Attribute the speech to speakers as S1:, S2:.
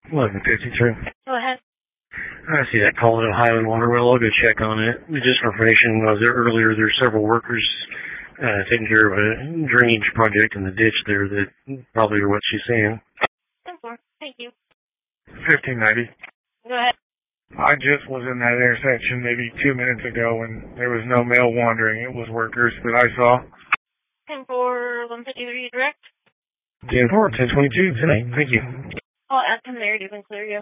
S1: 1153.
S2: Go ahead.
S1: I see that call to Highland Water Well. I'll go check on it. Just for information, when I was there earlier, there's several workers taking care of a drainage project in the ditch there that probably are what she's saying.
S2: 10-4. Thank you.
S3: 1590.
S2: Go ahead.
S3: I just was in that intersection maybe 2 minutes ago and there was no male wandering. It was workers that I saw.
S2: 10-4, 153 direct.
S1: 10-4, 1022, tonight. Thank you.
S2: I'll ask him there to even clear you.